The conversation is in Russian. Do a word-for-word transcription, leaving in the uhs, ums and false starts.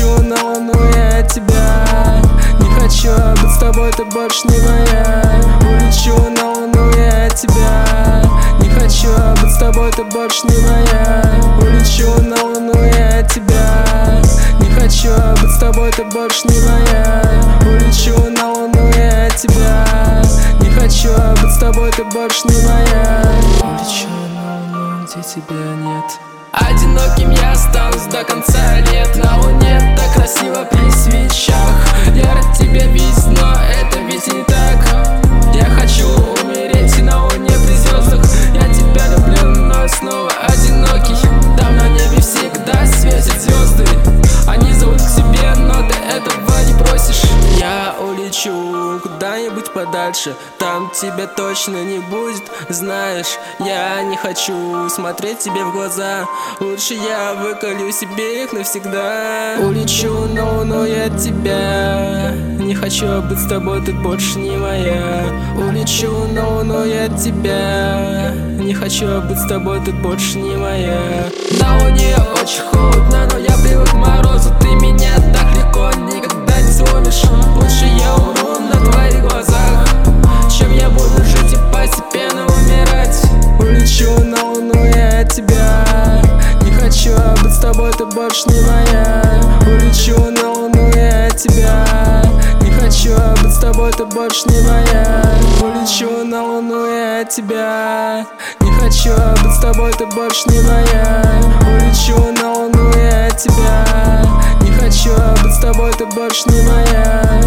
Улечу на луну я от тебя. Не хочу быть с тобой, ты больше не моя. Улечу на луну я от тебя. Не хочу быть с тобой, ты больше не моя. Улечу на луну я от тебя. Не хочу быть с тобой, ты больше не моя. Улечу на луну я от тебя. Не хочу быть с тобой, ты больше не моя. Улечу на луну, где тебя нет. Одиноким я останусь до конца лет. На луне так красиво при свечах. Я рад тебя видеть, но это ведь не так. Я хочу умереть на луне при звездах. Я тебя люблю, но снова одинокий. Там на небе всегда светят звезды. Они зовут к себе, но ты этого не просишь. Я улечу куда-нибудь подальше. Там тебя точно не будет. Знаешь, я не хочу смотреть тебе в глаза. Лучше я выколю себе их навсегда. Улечу на луну я от тебя. Не хочу быть с тобой, ты больше не моя. Улечу на луну я от тебя. Не хочу быть с тобой, ты больше не моя. На луне очень холодно, но я привык к морозу. Ты меня так легко никогда не сломишь. Лучше я умру на твоих глазах, чем я буду жить и постепенно умирать. Улечу на луну я от тебя. Не хочу быть с тобой, ты больше не моя. Улечу на луну я от тебя. Не хочу быть с тобой, ты больше не моя. Улечу на луну я от тебя. Не хочу быть с тобой, ты больше не моя. Улечу на луну я от тебя. Не хочу быть с тобой, ты больше не моя.